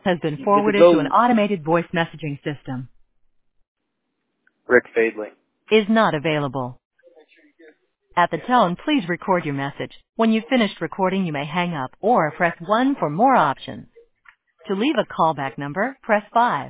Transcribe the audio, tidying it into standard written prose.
has been Did it forwarded to an go automated voice messaging system. Rick Fadley? Is not available. At the tone, please record your message. When you've finished recording, you may hang up or press 1 for more options. To leave a callback number, press 5.